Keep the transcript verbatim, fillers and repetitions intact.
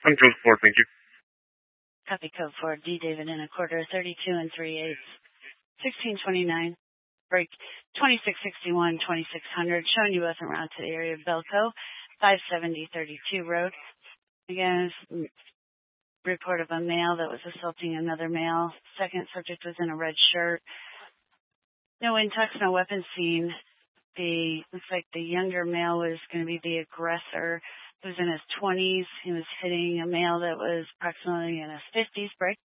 Control four, thank you. Copy code for D David in a quarter, thirty-two and three eighths, sixteen twenty-nine, break twenty-six sixty-one, twenty-six hundred, showing you wasn't route to the area of Belco, five seventy thirty-two Road. Again, it's report of a male that was assaulting another male. Second subject was in a red shirt. No intox, no weapons seen. The looks like the younger male was going to be the aggressor. He was in his twenties. He was hitting a male that was approximately in his fifties. Break.